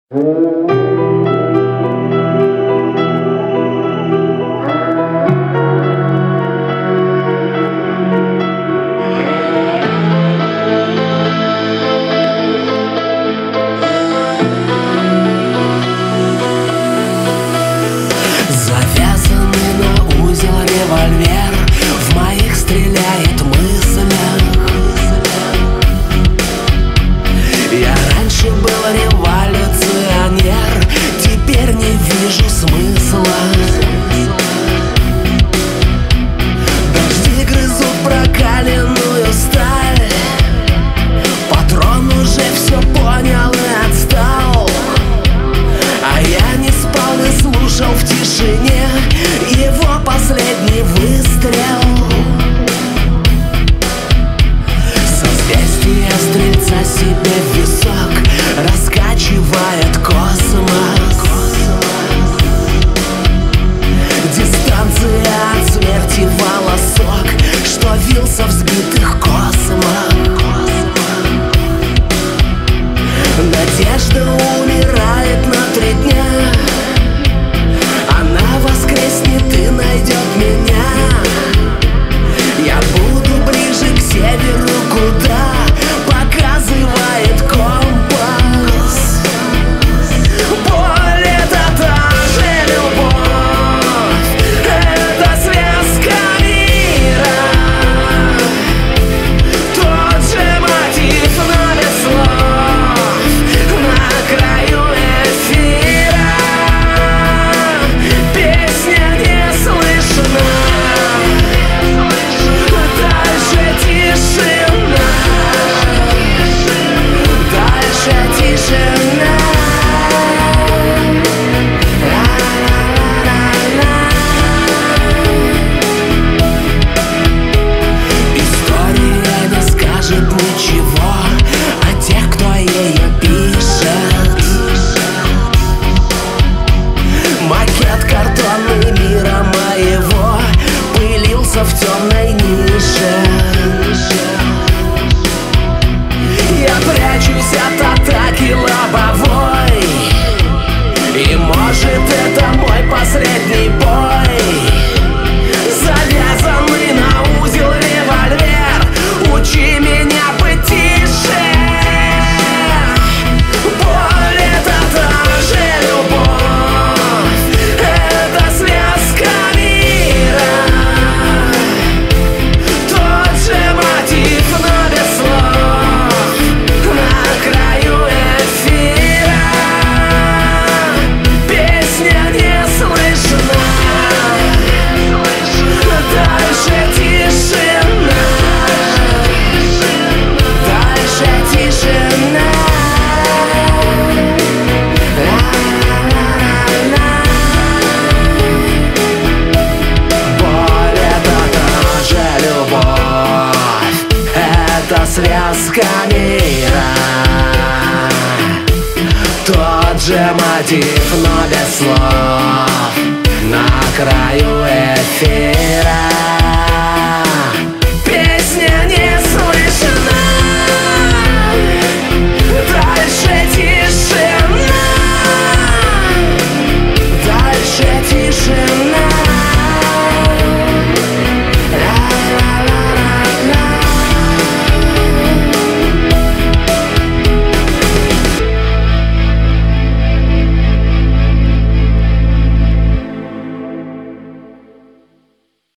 Завязанный на узел револьвер в моих стреляет мыслях. Я раньше был революционер, теперь не вижу смысла. Дожди грызут прокаленную сталь, патрон уже все понял и отстал. А я не спал и слушал в тишине его последний выстрел. Созвездие стрельца себе в висок раскачивает космос. Дистанция от смерти волосок, что вился в сбитых космах. Надежда умирает на 3 дня. Она воскреснет и найдет меня. Я буду ближе к северу, куда показывает компас. Боль — это та же любовь, это связка мира. Тот же мотив, но без слов, на краю эфира. Песня не слышна, дальше тишина, дальше тишина. История не скажет ничего о тех, кто ее пишет. Макет картонный мира моего пылился в темной нише. Я прячусь от атаки лобовой, и может это мой последний бой. Завязанный на узел револьвер, учи меня быть тише. Боль — это та же любовь, это связка мира. Тот же мотив, но без слов, на краю эфира. Песня не слышна, дальше тишина, дальше тишина. Боль — это та же любовь, это связка мира. Тот же мотив, но без слов, на краю эфира.